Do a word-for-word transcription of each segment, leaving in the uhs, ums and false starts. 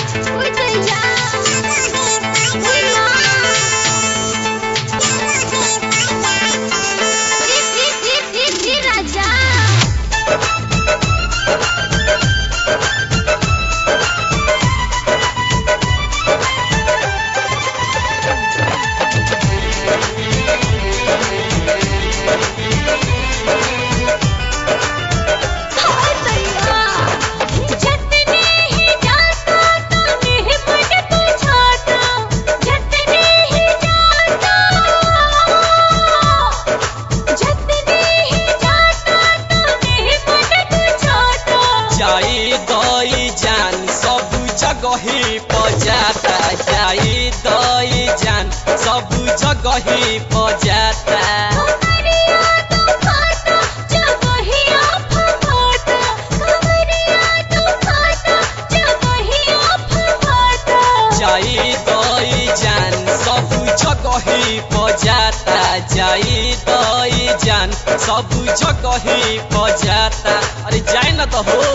जगही पजाता जाई दई जान सब जगही पजाता जाई दई जान सब जगही पजाता जाई दई जान सब जगही पजाता। अरे जाए ना तो हो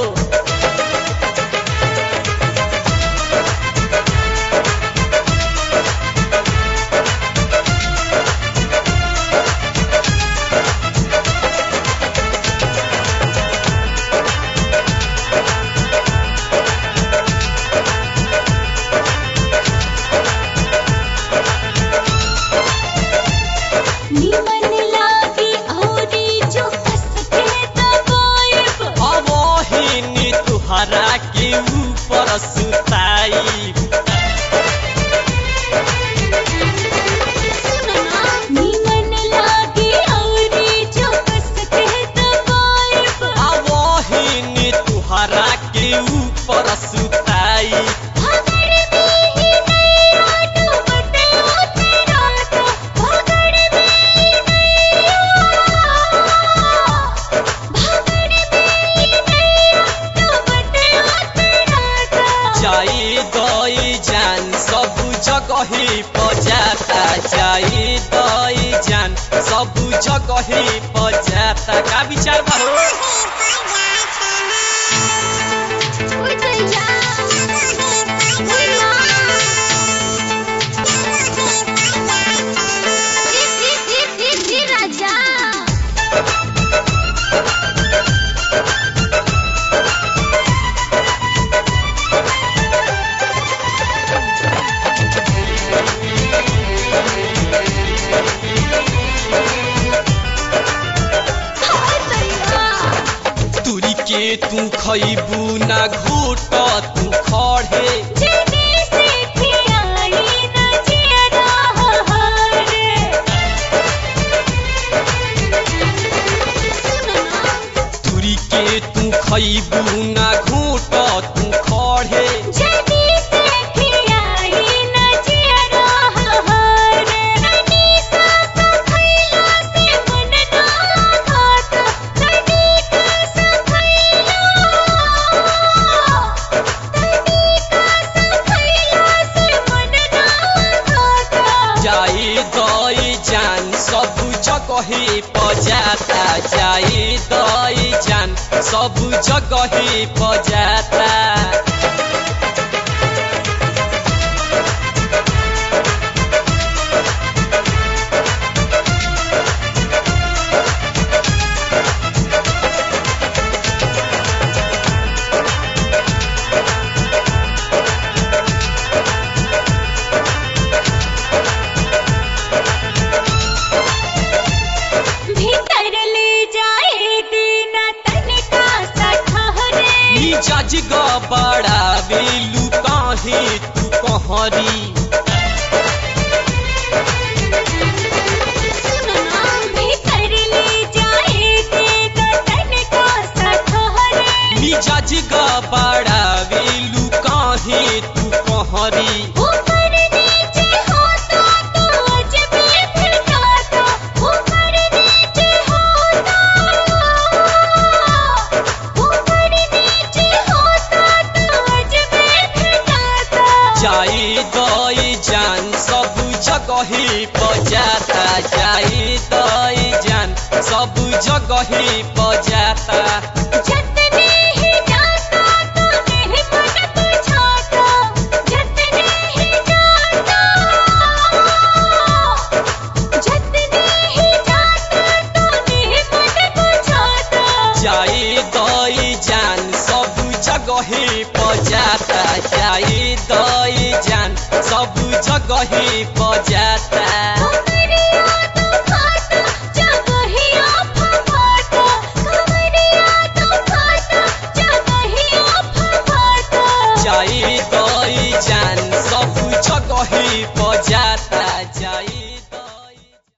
हरा के ऊपर सुताई नीमन लागे औरी जो कस के दबाइब आवहिनी तुहरा के ऊपर सुताई जाई दई जान सब जगही पजाता जाई दई जान सब जगही पजाता। का विचार बा हो के तू खइबू ना घूट तू खड़े तुरी के तू खइबू ना घूट तू खड़े जाई दई जान सब जगही पजाता जाई दई जान सब जगही पजाता। जज बड़ा बेलू काहे तू कहरी जज बड़ा बेलू काहे तू कहरी जाई दई जान सब जगही पजाता जाई दई जान सब जगही पजाता। जगही पजाता जाई दई जान सब जगही पजाता कमरिया तो फाटा जगहिया फफाटा कमरिया तो फाटा जगहिया फफाटा जाई दई जान सब जगही